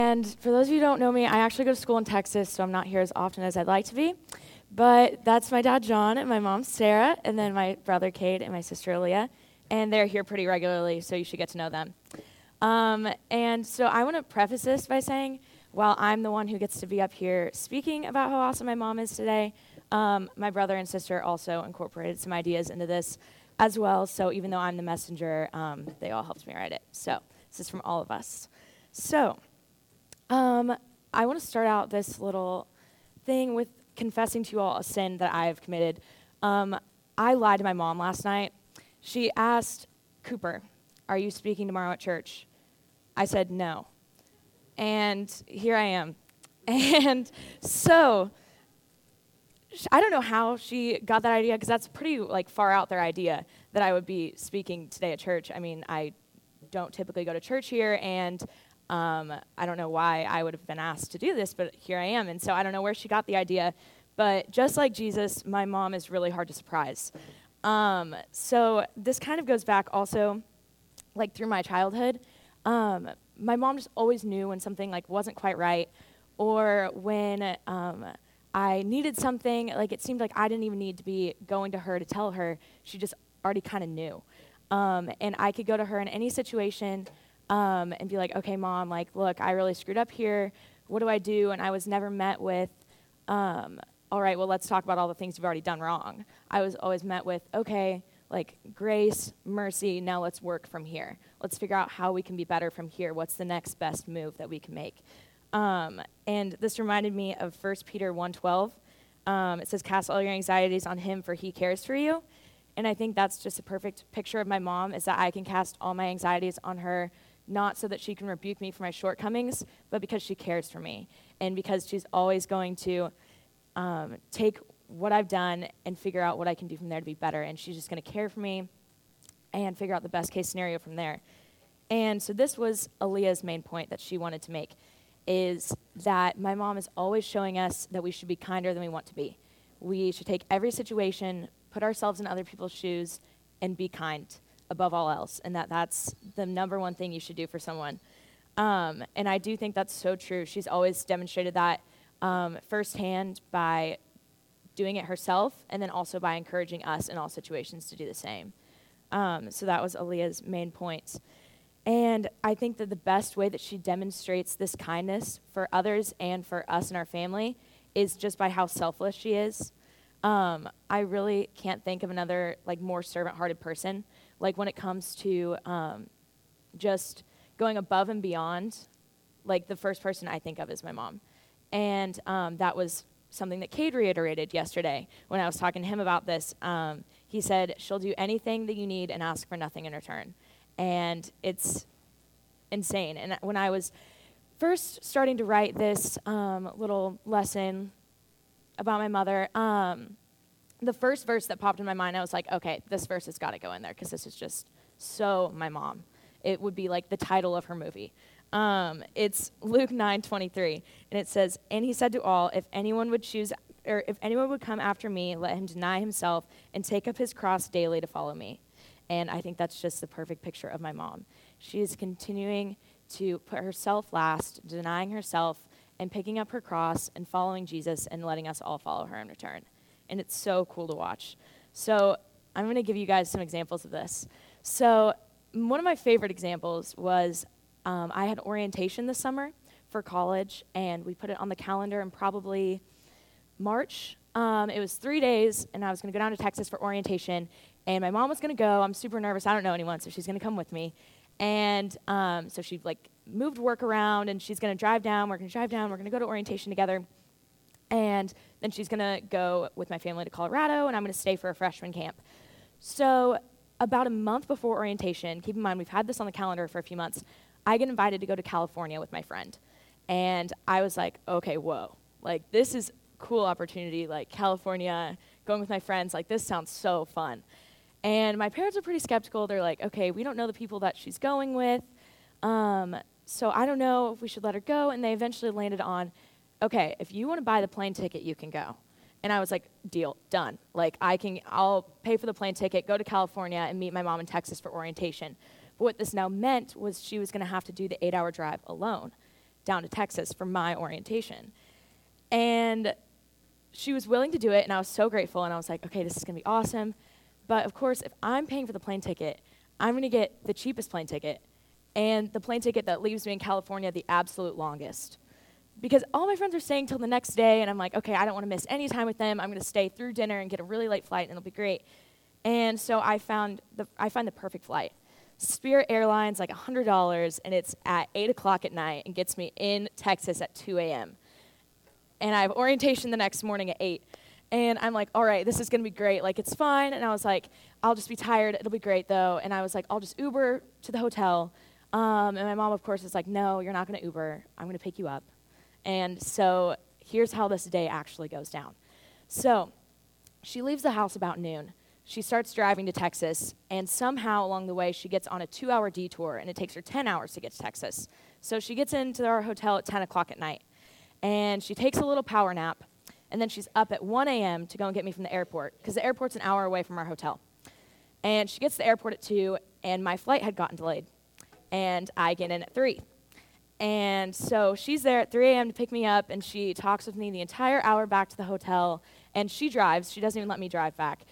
And for those of you who don't know me, I actually go to school in Texas, so I'm not here as often as I'd like to be. But that's my dad, John, and my mom, Sarah, and then my brother, Cade, and my sister, Aaliyah. And they're here pretty regularly, so you should get to know them. And so I want to preface this by saying, while I'm the one who gets to be up here speaking about how awesome my mom is today, my brother and sister also incorporated some ideas into this as well. So even though I'm the messenger, they all helped me write it. So this is from all of us. So I want to start out this little thing with confessing to you all a sin that I have committed. I lied to my mom last night. She asked, Cooper, are you speaking tomorrow at church? I said no. And here I am. And so I don't know how she got that idea, because that's pretty far out their idea that I would be speaking today at church. I mean, I don't typically go to church here, and I don't know why I would have been asked to do this, but here I am. And so I don't know where she got the idea. But just like Jesus, my mom is really hard to surprise. So this kind of goes back also through my childhood. My mom just always knew when something wasn't quite right, or when I needed something. It seemed like I didn't even need to be going to her to tell her. She just already kind of knew. And I could go to her in any situation and be like, okay, Mom, look, I really screwed up here. What do I do? And I was never met with, all right, well, let's talk about all the things you've already done wrong. I was always met with, okay, grace, mercy, now let's work from here. Let's figure out how we can be better from here. What's the next best move that we can make? And this reminded me of 1 Peter 1:12. It says, cast all your anxieties on him, for he cares for you. And I think that's just a perfect picture of my mom, is that I can cast all my anxieties on her, not so that she can rebuke me for my shortcomings, but because she cares for me, and because she's always going to take what I've done and figure out what I can do from there to be better, and she's just going to care for me and figure out the best case scenario from there. And so this was Aaliyah's main point that she wanted to make, is that my mom is always showing us that we should be kinder than we want to be. We should take every situation, put ourselves in other people's shoes, and be kind above all else, and that's the number one thing you should do for someone. And I do think that's so true. She's always demonstrated that firsthand by doing it herself, and then also by encouraging us in all situations to do the same. So that was Aaliyah's main point. And I think that the best way that she demonstrates this kindness for others and for us and our family is just by how selfless she is. I really can't think of another more servant-hearted person. When it comes to just going above and beyond, the first person I think of is my mom. And that was something that Cade reiterated yesterday when I was talking to him about this. He said, she'll do anything that you need and ask for nothing in return. And it's insane. And when I was first starting to write this little lesson about my mother, the first verse that popped in my mind, I was like, okay, this verse has got to go in there, because this is just so my mom. It would be the title of her movie. It's Luke 9:23, and it says, and he said to all, if anyone would come after me, let him deny himself and take up his cross daily to follow me. And I think that's just the perfect picture of my mom. She is continuing to put herself last, denying herself, and picking up her cross and following Jesus and letting us all follow her in return. And it's so cool to watch. So I'm going to give you guys some examples of this. So one of my favorite examples was I had orientation this summer for college, and we put it on the calendar in probably March. It was 3 days, and I was going to go down to Texas for orientation, and my mom was going to go. I'm super nervous. I don't know anyone, so she's going to come with me. And so she moved work around, and she's going to drive down. We're going to drive down. We're going to go to orientation together. And then she's going to go with my family to Colorado, and I'm going to stay for a freshman camp. So about a month before orientation, keep in mind we've had this on the calendar for a few months, I get invited to go to California with my friend. And I was like, okay, whoa. This is a cool opportunity. California, going with my friends, this sounds so fun. And my parents are pretty skeptical. They're like, okay, we don't know the people that she's going with, so I don't know if we should let her go. And they eventually landed on, okay, if you want to buy the plane ticket, you can go. And I was like, deal, done. I'll pay for the plane ticket, go to California, and meet my mom in Texas for orientation. But what this now meant was she was going to have to do the 8-hour drive alone. down to Texas for my orientation. And she was willing to do it, and I was so grateful, and I was like, okay, this is going to be awesome. But, of course, if I'm paying for the plane ticket, I'm going to get the cheapest plane ticket and the plane ticket that leaves me in California the absolute longest. Because all my friends are staying till the next day, and I'm like, okay, I don't want to miss any time with them. I'm going to stay through dinner and get a really late flight, and it'll be great. And so I find the perfect flight. Spirit Airlines, like $100, and it's at 8 o'clock at night and gets me in Texas at 2 a.m. And I have orientation the next morning at 8. And I'm like, all right, this is going to be great. Like, it's fine. And I was like, I'll just be tired. It'll be great, though. And I was like, I'll just Uber to the hotel. And my mom, of course, is like, no, you're not going to Uber. I'm going to pick you up. And so here's how this day actually goes down. So she leaves the house about noon. She starts driving to Texas, and somehow along the way, she gets on a 2-hour detour, and it takes her 10 hours to get to Texas. So she gets into our hotel at 10 o'clock at night, and she takes a little power nap, and then she's up at 1 a.m. to go and get me from the airport, because the airport's an hour away from our hotel. And she gets to the airport at 2, and my flight had gotten delayed, and I get in at 3. And so she's there at 3 a.m. to pick me up, and she talks with me the entire hour back to the hotel, and she drives. She doesn't even let me drive back.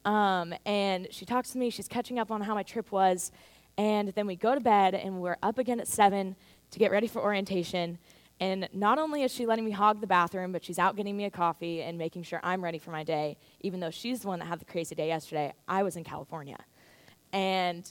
And she talks to me. She's catching up on how my trip was. And then we go to bed, and we're up again at 7 to get ready for orientation. And not only is she letting me hog the bathroom, but she's out getting me a coffee and making sure I'm ready for my day, even though she's the one that had the crazy day yesterday. I was in California. And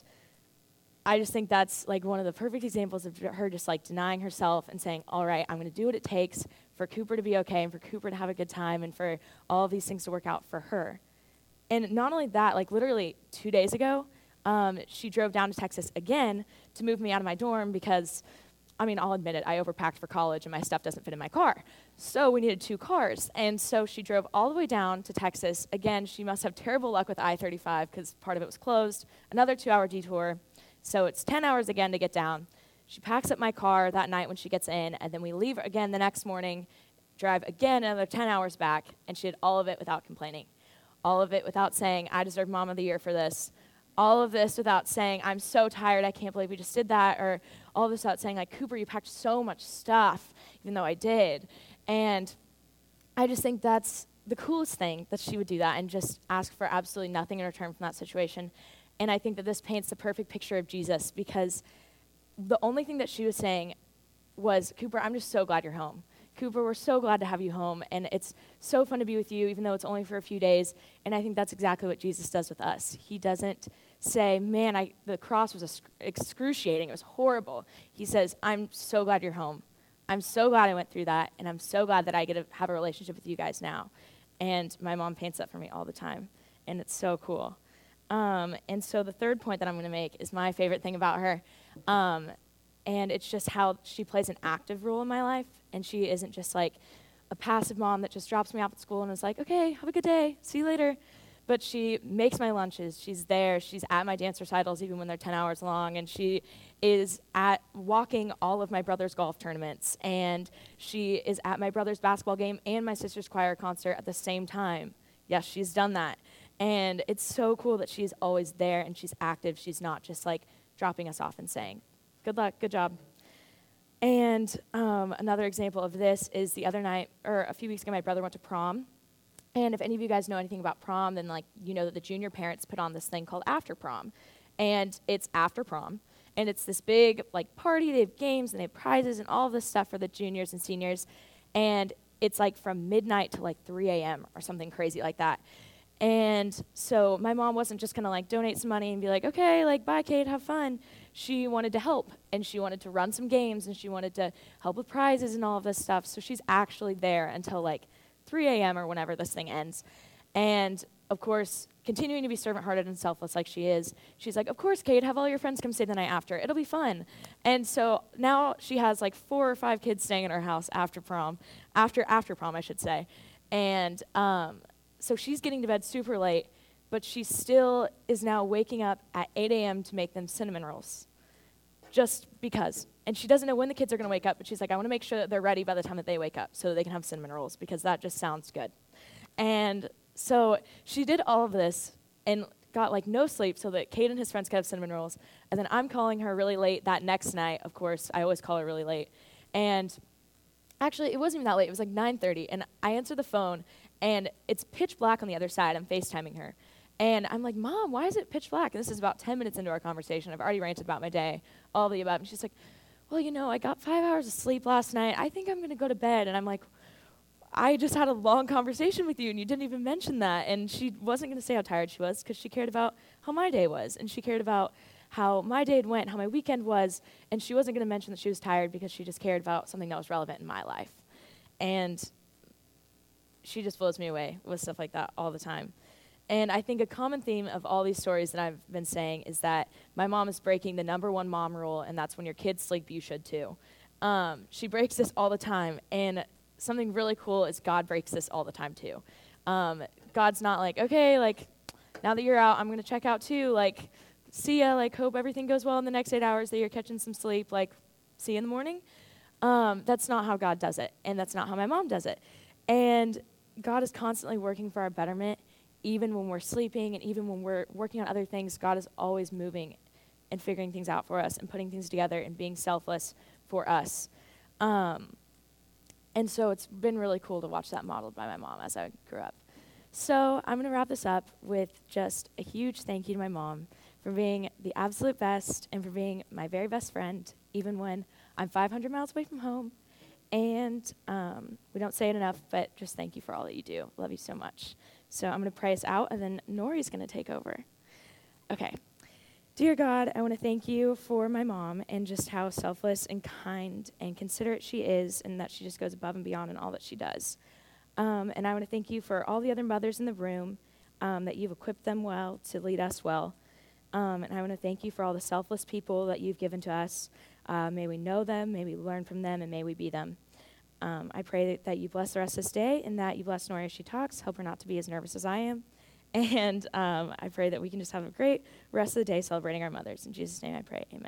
I just think that's like one of the perfect examples of her just like denying herself and saying, all right, I'm going to do what it takes for Cooper to be okay and for Cooper to have a good time and for all of these things to work out for her. And not only that, like literally 2 days ago, she drove down to Texas again to move me out of my dorm because, I mean, I'll admit it, I overpacked for college and my stuff doesn't fit in my car. So we needed 2 cars. And so she drove all the way down to Texas. Again, she must have terrible luck with I-35 because part of it was closed. Another 2-hour detour. So it's 10 hours again to get down. She packs up my car that night when she gets in, and then we leave again the next morning, drive again another 10 hours back, and she did all of it without complaining. All of it without saying, I deserve Mom of the Year for this. All of this without saying, I'm so tired, I can't believe we just did that. Or all of this without saying, like, Cooper, you packed so much stuff, even though I did. And I just think that's the coolest thing, that she would do that and just ask for absolutely nothing in return from that situation. And I think that this paints the perfect picture of Jesus, because the only thing that she was saying was, Cooper, I'm just so glad you're home. Cooper, we're so glad to have you home, and it's so fun to be with you, even though it's only for a few days. And I think that's exactly what Jesus does with us. He doesn't say, man, the cross was excruciating. It was horrible. He says, I'm so glad you're home. I'm so glad I went through that, and I'm so glad that I get to have a relationship with you guys now. And my mom paints that for me all the time, and it's so cool. And so the third point that I'm going to make is my favorite thing about her. And it's just how she plays an active role in my life. And she isn't just like a passive mom that just drops me off at school and is like, okay, have a good day, see you later. But she makes my lunches. She's there. She's at my dance recitals even when they're 10 hours long. And she is at walking all of my brother's golf tournaments. And she is at my brother's basketball game and my sister's choir concert at the same time. Yes, she's done that. And it's so cool that she's always there and she's active. She's not just like dropping us off and saying, good luck, good job. And another example of this is the other night, or a few weeks ago, my brother went to prom. And if any of you guys know anything about prom, then like you know that the junior parents put on this thing called after prom. And it's after prom. And it's this big like party. They have games and they have prizes and all of this stuff for the juniors and seniors. And it's like from midnight to like 3 a.m. or something crazy like that. And so my mom wasn't just going to like donate some money and be like, okay, like bye, Kate, have fun. She wanted to help, and she wanted to run some games, and she wanted to help with prizes and all of this stuff. So she's actually there until like 3 a.m. or whenever this thing ends. And of course, continuing to be servant-hearted and selfless like she is, she's like, of course, Kate, have all your friends come stay the night after. It'll be fun. And so now she has like 4 or 5 kids staying in her house after prom, after prom, I should say. And so she's getting to bed super late, but she still is now waking up at 8 a.m. to make them cinnamon rolls, just because. And she doesn't know when the kids are going to wake up, but she's like, I want to make sure that they're ready by the time that they wake up so that they can have cinnamon rolls, because that just sounds good. And so she did all of this and got like no sleep so that Kate and his friends could have cinnamon rolls. And then I'm calling her really late that next night, of course. I always call her really late. And actually, it wasn't even that late. It was like 9:30, and I answered the phone, and it's pitch black on the other side. I'm FaceTiming her. And I'm like, Mom, why is it pitch black? And this is about 10 minutes into our conversation. I've already ranted about my day, all the above. And she's like, well, I got 5 hours of sleep last night. I think I'm going to go to bed. And I'm like, I just had a long conversation with you, and you didn't even mention that. And she wasn't going to say how tired she was because she cared about how my day was. And she cared about how my day went, how my weekend was. And she wasn't going to mention that she was tired because she just cared about something that was relevant in my life. And she just blows me away with stuff like that all the time. And I think a common theme of all these stories that I've been saying is that my mom is breaking the number one mom rule, and that's when your kids sleep, you should too. She breaks this all the time, and something really cool is God breaks this all the time too. God's not like, okay, like, now that you're out, I'm going to check out too. Like, see ya, like, hope everything goes well in the next 8 hours, that you're catching some sleep, like, see you in the morning. That's not how God does it, and that's not how my mom does it. And God is constantly working for our betterment. Even when we're sleeping and even when we're working on other things, God is always moving and figuring things out for us and putting things together and being selfless for us. And so it's been really cool to watch that modeled by my mom as I grew up. So I'm going to wrap this up with just a huge thank you to my mom for being the absolute best and for being my very best friend, even when I'm 500 miles away from home. And we don't say it enough, but just thank you for all that you do. Love you so much. So I'm going to pray us out, and then Nori's going to take over. Okay. Dear God, I want to thank you for my mom and just how selfless and kind and considerate she is, and that she just goes above and beyond in all that she does. And I want to thank you for all the other mothers in the room, that you've equipped them well to lead us well. And I want to thank you for all the selfless people that you've given to us. May we know them, may we learn from them, and may we be them. I pray that you bless the rest of this day and that you bless Nori as she talks. Help her not to be as nervous as I am. And I pray that we can just have a great rest of the day celebrating our mothers. In Jesus' name I pray, amen.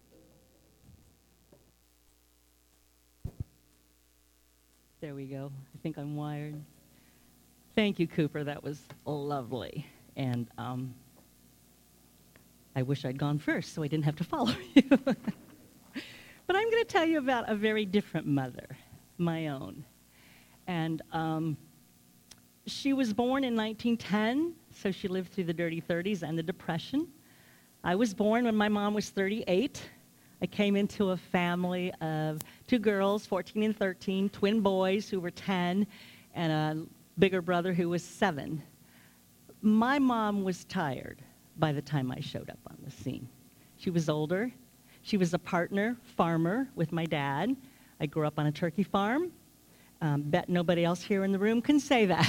There we go. I think I'm wired. Thank you, Cooper. That was lovely. And I wish I'd gone first so I didn't have to follow you. But I'm going to tell you about a very different mother, my own. And she was born in 1910, so she lived through the dirty 30s and the Depression. I was born when my mom was 38. I came into a family of 2 girls, 14 and 13, twin boys who were 10, and a bigger brother who was 7. My mom was tired by the time I showed up on the scene. She was older. She was a partner farmer with my dad. I grew up on a turkey farm. Bet nobody else here in the room can say that.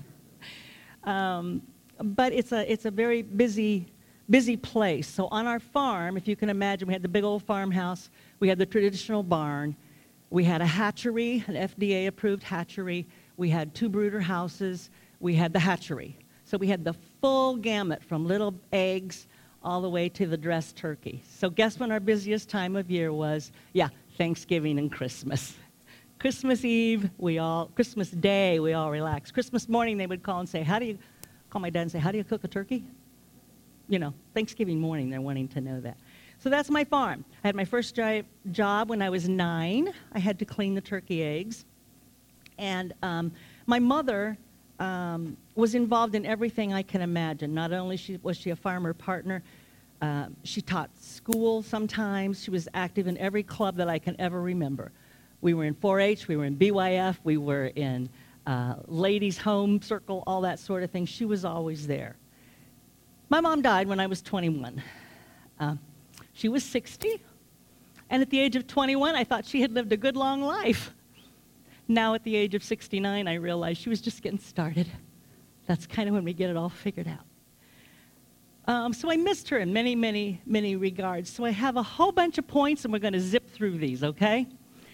But it's a very busy place. So on our farm, if you can imagine, we had the big old farmhouse. We had the traditional barn. We had a hatchery, an FDA-approved hatchery. We had 2 brooder houses. We had the hatchery. So we had the full gamut from little eggs all the way to the dressed turkey. So guess when our busiest time of year was? Yeah, Thanksgiving and Christmas. Christmas Eve, Christmas Day, we all relaxed. Christmas morning, they would call and say, call my dad and say, how do you cook a turkey? Thanksgiving morning, they're wanting to know that. So that's my farm. I had my first job when I was 9. I had to clean the turkey eggs. And my mother was involved in everything I can imagine. Not only was she a farmer partner, she taught school sometimes. She was active in every club that I can ever remember. We were in 4-H, we were in BYF, we were in Ladies' Home Circle, all that sort of thing. She was always there. My mom died when I was 21. She was 60, and at the age of 21, I thought she had lived a good long life. Now at the age of 69, I realized she was just getting started. That's kind of when we get it all figured out. So I missed her in many, many, many regards. So I have a whole bunch of points, and we're going to zip through these, okay?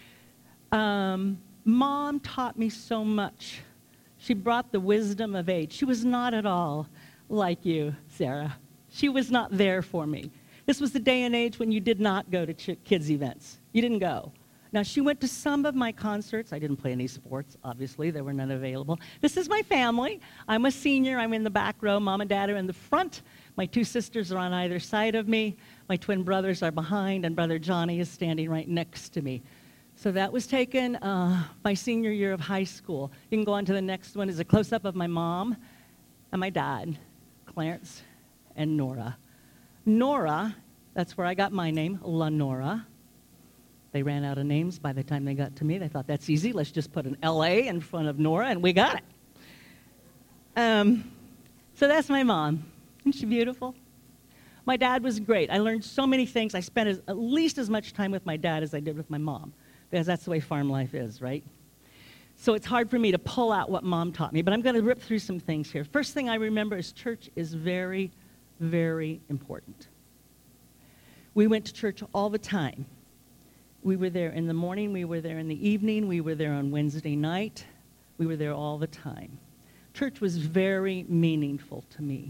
Mom taught me so much. She brought the wisdom of age. She was not at all like you, Sarah. She was not there for me. This was the day and age when you did not go to kids' events. You didn't go. Now, she went to some of my concerts. I didn't play any sports, obviously. There were none available. This is my family. I'm a senior. I'm in the back row. Mom and Dad are in the front. My 2 sisters are on either side of me. My twin brothers are behind, and Brother Johnny is standing right next to me. So that was taken my senior year of high school. You can go on to the next one. Is a close-up of my mom and my dad, Clarence and Nora. Nora, that's where I got my name, Lenora. They ran out of names by the time they got to me. They thought, that's easy. Let's just put an L-A in front of Nora, and we got it. So that's my mom. Isn't she beautiful? My dad was great. I learned so many things. I spent at least as much time with my dad as I did with my mom, because that's the way farm life is, right? So it's hard for me to pull out what mom taught me, but I'm going to rip through some things here. First thing I remember is church is very, very important. We went to church all the time. We were there in the morning, we were there in the evening, we were there on Wednesday night. We were there all the time. Church was very meaningful to me.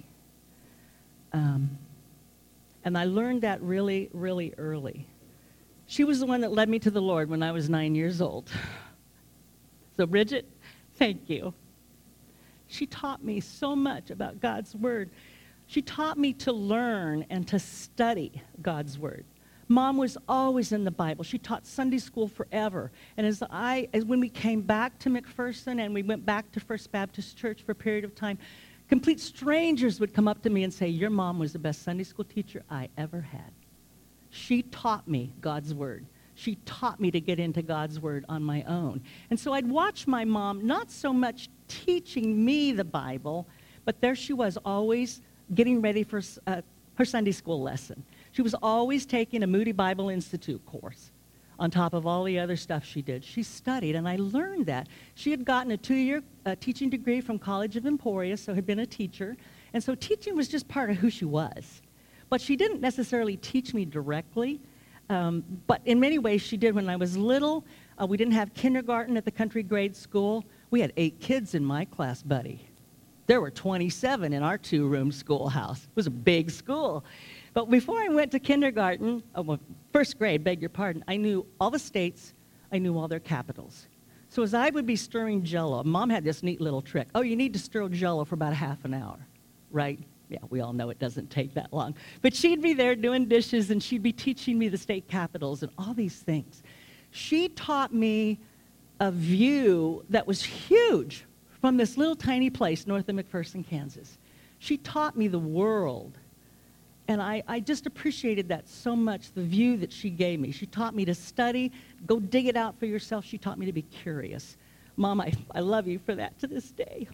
And I learned that really, really early. She was the one that led me to the Lord when I was 9 years old. So Bridget, thank you. She taught me so much about God's Word. She taught me to learn and to study God's Word. Mom was always in the Bible. She taught Sunday school forever. And as when we came back to McPherson and we went back to First Baptist Church for a period of time, complete strangers would come up to me and say, your mom was the best Sunday school teacher I ever had. She taught me God's Word. She taught me to get into God's Word on my own. And so I'd watch my mom not so much teaching me the Bible, but there she was always getting ready for her Sunday school lesson. She was always taking a Moody Bible Institute course on top of all the other stuff she did. She studied, and I learned that. She had gotten a 2-year teaching degree from College of Emporia, so had been a teacher. And so teaching was just part of who she was. But she didn't necessarily teach me directly, but in many ways she did. When I was little, we didn't have kindergarten at the country grade school. We had 8 kids in my class, buddy. There were 27 in our 2-room schoolhouse. It was a big school. But before I went to kindergarten, first grade, beg your pardon, I knew all the states, I knew all their capitals. So as I would be stirring Jell-O, Mom had this neat little trick. Oh, you need to stir Jell-O for about a half an hour, right? Yeah, we all know it doesn't take that long. But she'd be there doing dishes, and she'd be teaching me the state capitals and all these things. She taught me a view that was huge from this little tiny place north of McPherson, Kansas. She taught me the world. And I just appreciated that so much, the view that she gave me. She taught me to study, go dig it out for yourself. She taught me to be curious. Mom, I love you for that to this day.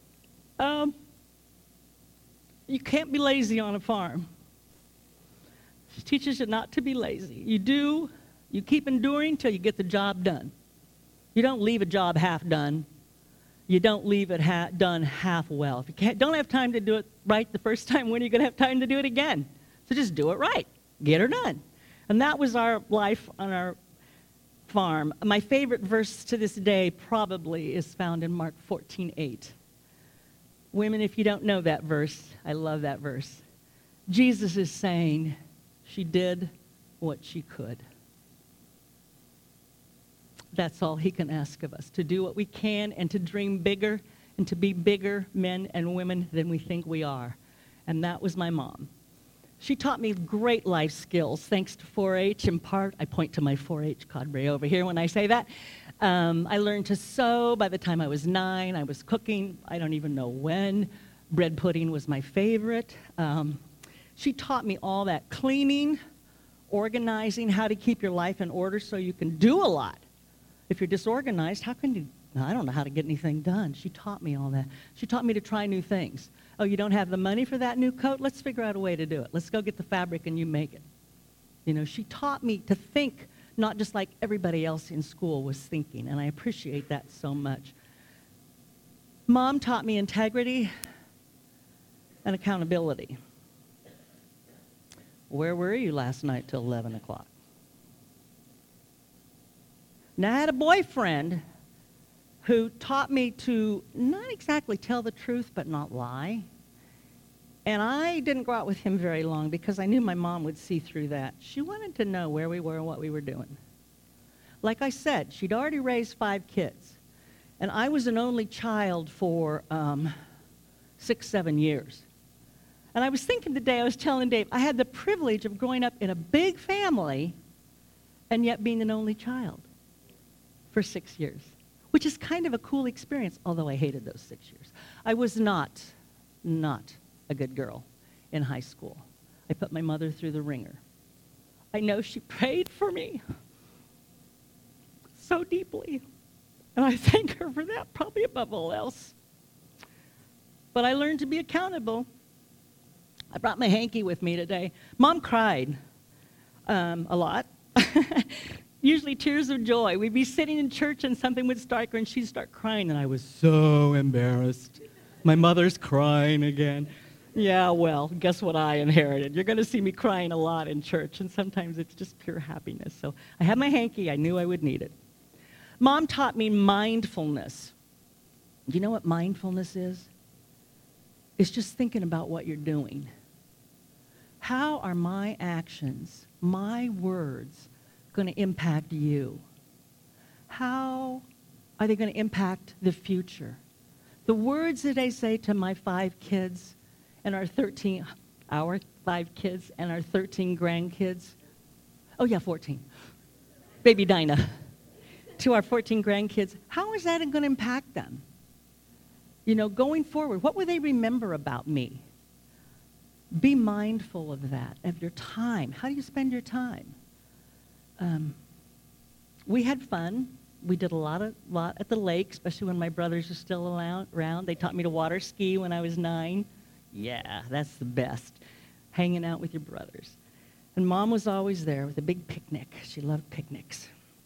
You can't be lazy on a farm. She teaches you not to be lazy. You keep enduring till you get the job done. You don't leave a job half done. You don't leave it done half well. If you don't have time to do it right the first time, when are you going to have time to do it again? So just do it right. Get her done. And that was our life on our farm. My favorite verse to this day probably is found in Mark 14:8. Women, if you don't know that verse, I love that verse. Jesus is saying she did what she could. That's all he can ask of us, to do what we can and to dream bigger and to be bigger men and women than we think we are. And that was my mom. She taught me great life skills, thanks to 4-H in part. I point to my 4-H cadre over here when I say that. I learned to sew by the time I was 9. I was cooking, I don't even know when. Bread pudding was my favorite. She taught me all that, cleaning, organizing, how to keep your life in order so you can do a lot. If you're disorganized, how can you? I don't know how to get anything done. She taught me all that. She taught me to try new things. Oh, you don't have the money for that new coat? Let's figure out a way to do it. Let's go get the fabric and you make it. You know, she taught me to think not just like everybody else in school was thinking, and I appreciate that so much. Mom taught me integrity and accountability. Where were you last night till 11 o'clock? Now, I had a boyfriend who taught me to not exactly tell the truth, but not lie. And I didn't go out with him very long because I knew my mom would see through that. She wanted to know where we were and what we were doing. Like I said, she'd already raised 5 kids. And I was an only child for 6-7 years. And I was thinking today, I was telling Dave, I had the privilege of growing up in a big family and yet being an only child. for 6 years, which is kind of a cool experience, although I hated those 6 years. I was not a good girl in high school. I put my mother through the ringer. I know she prayed for me so deeply, and I thank her for that, probably above all else. But I learned to be accountable. I brought my hanky with me today. Mom cried a lot. Usually tears of joy. We'd be sitting in church and something would strike her and she'd start crying, and I was so embarrassed. My mother's crying again. Yeah, well, guess what I inherited? You're going to see me crying a lot in church, and sometimes it's just pure happiness. So I had my hanky. I knew I would need it. Mom taught me mindfulness. Do you know what mindfulness is? It's just thinking about what you're doing. How are my actions, my words, going to impact you? How are they going to impact the future? The words that I say to my 5 kids and our 5 kids and our 13 grandkids. Oh yeah, 14. Baby Dinah. To our 14 grandkids, how is that going to impact them? You know, going forward, what will they remember about me? Be mindful of that, of your time. How do you spend your time? We had fun. We did a lot at the lake, especially when my brothers were still around. They taught me to water ski when I was 9. Yeah, that's the best, hanging out with your brothers. And Mom was always there with a big picnic. She loved picnics.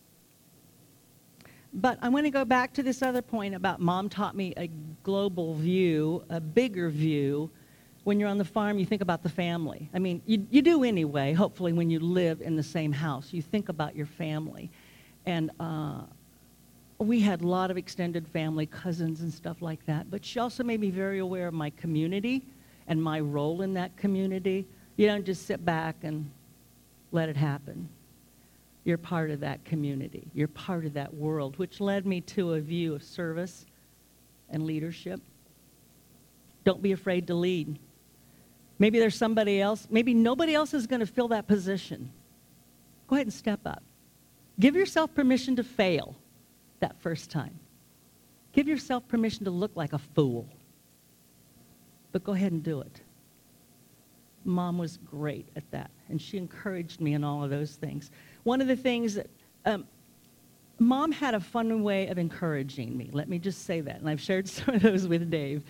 But I want to go back to this other point about Mom taught me a global view, a bigger view. When you're on the farm, you think about the family. I mean, you do anyway, hopefully, when you live in the same house. You think about your family. And we had a lot of extended family, cousins and stuff like that. But she also made me very aware of my community and my role in that community. You don't just sit back and let it happen. You're part of that community. You're part of that world, which led me to a view of service and leadership. Don't be afraid to lead. Maybe there's somebody else. Maybe nobody else is going to fill that position. Go ahead and step up. Give yourself permission to fail that first time. Give yourself permission to look like a fool. But go ahead and do it. Mom was great at that, and she encouraged me in all of those things. One of the things that Mom had a fun way of encouraging me. Let me just say that, and I've shared some of those with Dave.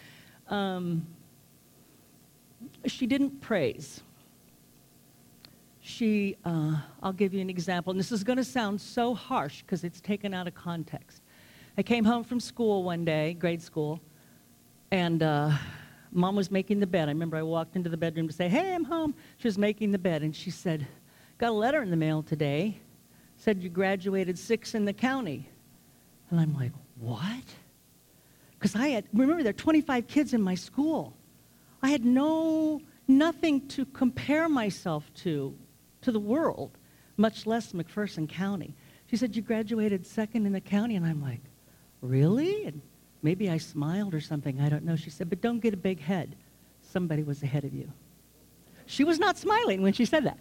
She didn't praise. I'll give you an example, and this is going to sound so harsh because it's taken out of context. I came home from school one day, grade school, and Mom was making the bed. I remember I walked into the bedroom to say, "Hey, I'm home." She was making the bed, and she said, "Got a letter in the mail today. Said you graduated 6th in the county." And I'm like, "What?" Because remember, there are 25 kids in my school. I had nothing to compare myself to the world, much less McPherson County. She said, "You graduated 2nd in the county." And I'm like, "Really?" And maybe I smiled or something. I don't know. She said, "But don't get a big head. Somebody was ahead of you." She was not smiling when she said that.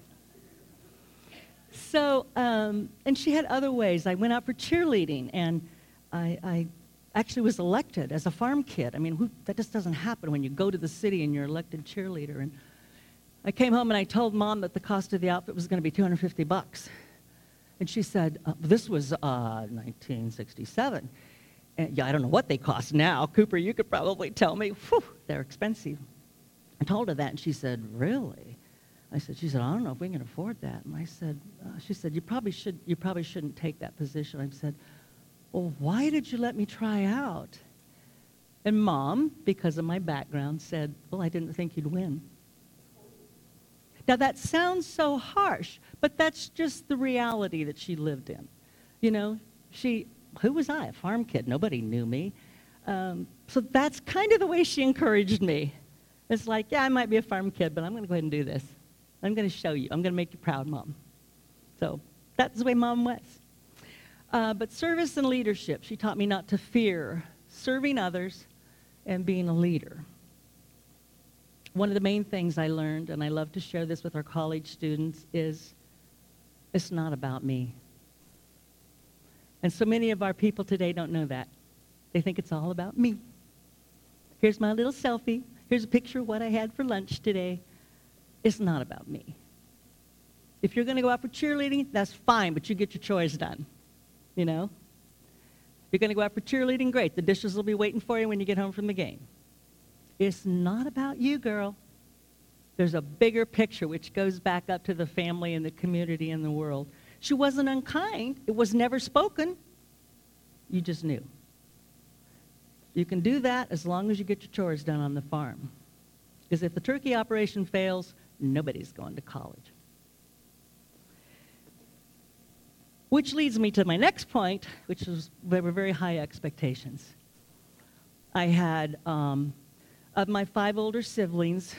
So, and she had other ways. I went out for cheerleading, and I actually was elected as a farm kid. I mean, that just doesn't happen when you go to the city and you're elected cheerleader. And I came home and I told Mom that the cost of the outfit was going to be $250. And she said, this was 1967. And yeah, I don't know what they cost now. Cooper, you could probably tell me. Whew, they're expensive. I told her that, and she said, "Really?" She said, "I don't know if we can afford that." And I said, she said, you probably shouldn't take that position. I said, "Well, why did you let me try out?" And Mom, because of my background, said, "Well, I didn't think you'd win." Now, that sounds so harsh, but that's just the reality that she lived in. You know, who was I? A farm kid. Nobody knew me. So that's kind of the way she encouraged me. It's like, yeah, I might be a farm kid, but I'm going to go ahead and do this. I'm going to show you. I'm going to make you proud, Mom. So that's the way Mom was. But service and leadership, she taught me not to fear serving others and being a leader. One of the main things I learned, and I love to share this with our college students, is it's not about me. And so many of our people today don't know that. They think it's all about me. Here's my little selfie. Here's a picture of what I had for lunch today. It's not about me. If you're going to go out for cheerleading, that's fine, but you get your chores done, you know? You're going to go out for cheerleading, great. The dishes will be waiting for you when you get home from the game. It's not about you, girl. There's a bigger picture which goes back up to the family and the community and the world. She wasn't unkind. It was never spoken. You just knew. You can do that as long as you get your chores done on the farm. Because if the turkey operation fails, nobody's going to college. Which leads me to my next point, which was there were very high expectations. I had, of my 5 older siblings,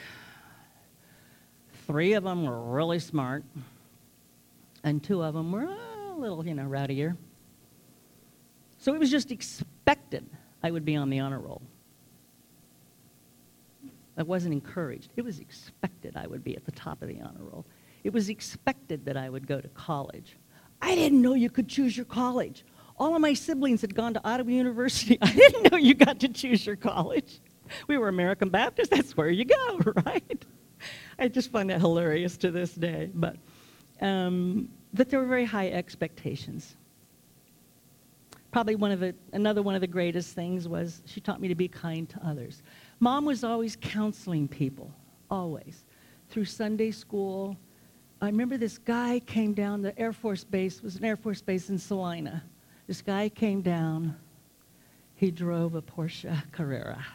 3 of them were really smart, and 2 of them were a little, rowdier. So it was just expected I would be on the honor roll. I wasn't encouraged. It was expected I would be at the top of the honor roll. It was expected that I would go to college. I didn't know you could choose your college. All of my siblings had gone to Ottawa University. I didn't know you got to choose your college. We were American Baptist. That's where you go, right? I just find that hilarious to this day. But there were very high expectations. Probably another one of the greatest things was she taught me to be kind to others. Mom was always counseling people, always, through Sunday school. I remember this guy came down, the Air Force Base, was an Air Force Base in Salina. This guy came down, he drove a Porsche Carrera.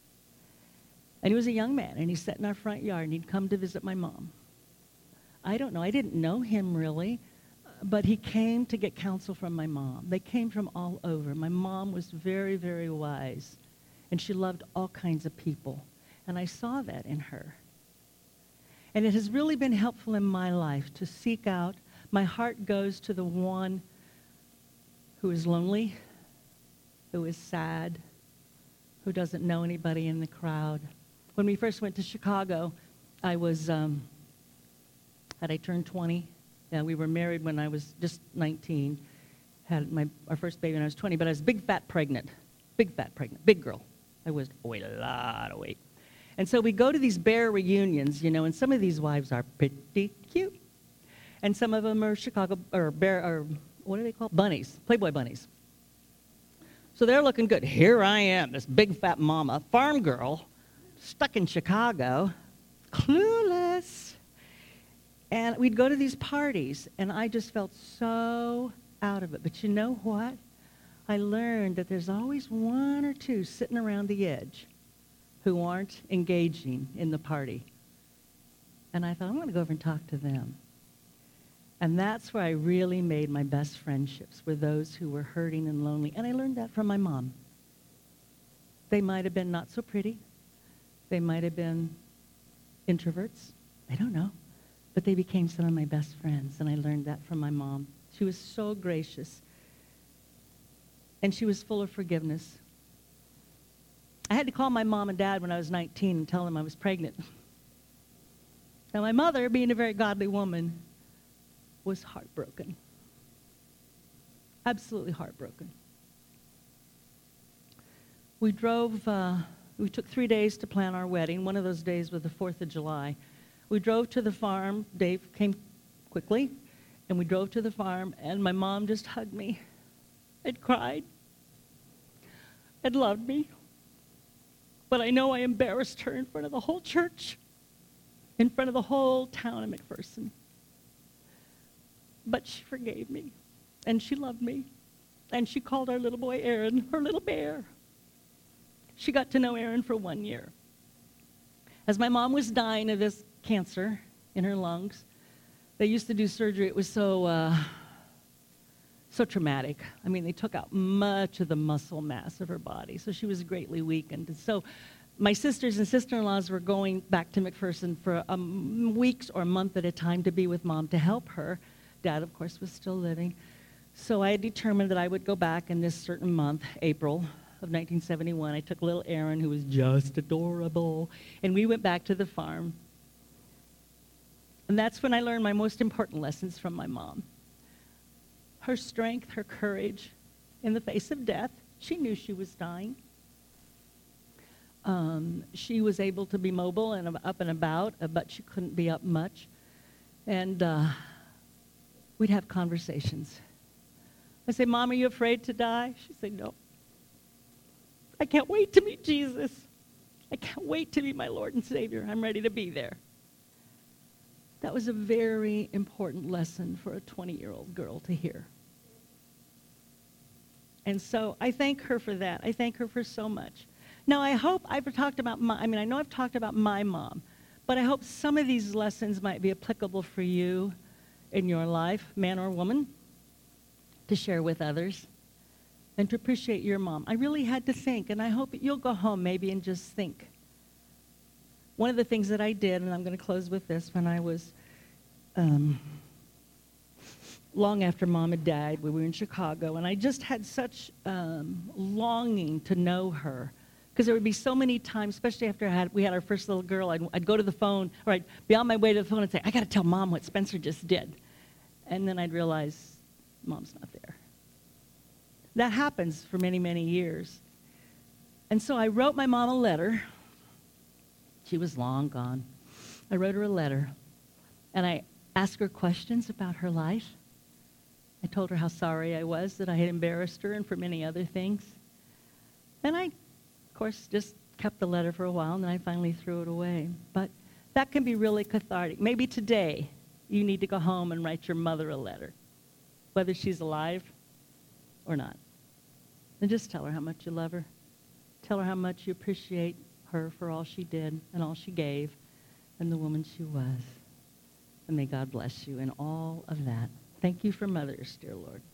And he was a young man, and he sat in our front yard, and he'd come to visit my mom. I don't know, I didn't know him really, but he came to get counsel from my mom. They came from all over. My mom was very, very wise, and she loved all kinds of people, and I saw that in her. And it has really been helpful in my life to seek out. My heart goes to the one who is lonely, who is sad, who doesn't know anybody in the crowd. When we first went to Chicago, I was, had I turned 20? Yeah, we were married when I was just 19. Had our first baby when I was 20, but I was big fat pregnant, big girl. I was a lot of weight. And so we go to these bear reunions, and some of these wives are pretty cute. And some of them are what are they called? Bunnies, Playboy bunnies. So they're looking good. Here I am, this big fat mama, farm girl, stuck in Chicago, clueless. And we'd go to these parties, and I just felt so out of it. But you know what? I learned that there's always 1 or 2 sitting around the edge who aren't engaging in the party. And I thought, I'm going to go over and talk to them. And that's where I really made my best friendships, were those who were hurting and lonely. And I learned that from my mom. They might have been not so pretty. They might have been introverts. I don't know. But they became some of my best friends, and I learned that from my mom. She was so gracious. And she was full of forgiveness. I had to call my mom and dad when I was 19 and tell them I was pregnant. Now, my mother, being a very godly woman, was heartbroken. Absolutely heartbroken. We took 3 days to plan our wedding. One of those days was the 4th of July. We drove to the farm. Dave came quickly, and we drove to the farm, and my mom just hugged me and cried and loved me. But I know I embarrassed her in front of the whole church, in front of the whole town of McPherson. But she forgave me, and she loved me, and she called our little boy Aaron her little bear. She got to know Aaron for 1 year. As my mom was dying of this cancer in her lungs, they used to do surgery. It was so traumatic. I mean, they took out much of the muscle mass of her body, so she was greatly weakened. And so my sisters and sister-in-laws were going back to McPherson for weeks or a month at a time to be with Mom to help her. Dad, of course, was still living. So I had determined that I would go back in this certain month, April of 1971. I took little Aaron, who was just adorable, and we went back to the farm. And that's when I learned my most important lessons from my mom. Her strength, her courage, in the face of death. She knew she was dying. She was able to be mobile and up and about, but she couldn't be up much. And we'd have conversations. I'd say, Mom, are you afraid to die? She'd say, no. I can't wait to meet Jesus. I can't wait to be my Lord and Savior. I'm ready to be there. That was a very important lesson for a 20-year-old girl to hear. And so I thank her for that. I thank her for so much. Now, I hope I've talked about I know I've talked about my mom, but I hope some of these lessons might be applicable for you in your life, man or woman, to share with others and to appreciate your mom. I really had to think, and I hope you'll go home maybe and just think. One of the things that I did, and I'm going to close with this, when I was long after Mom had died, we were in Chicago, and I just had such longing to know her. Because there would be so many times, especially after we had our first little girl, I'd go to the phone, or I'd be on my way to the phone and say, I got to tell Mom what Spencer just did. And then I'd realize Mom's not there. That happens for many, many years. And so I wrote my mom a letter. She was long gone. I wrote her a letter, and I asked her questions about her life. I told her how sorry I was that I had embarrassed her and for many other things. And I, of course, just kept the letter for a while, and then I finally threw it away. But that can be really cathartic. Maybe today you need to go home and write your mother a letter, whether she's alive or not. And just tell her how much you love her. Tell her how much you appreciate her for all she did and all she gave and the woman she was. And may God bless you in all of that. Thank you for mothers, dear Lord.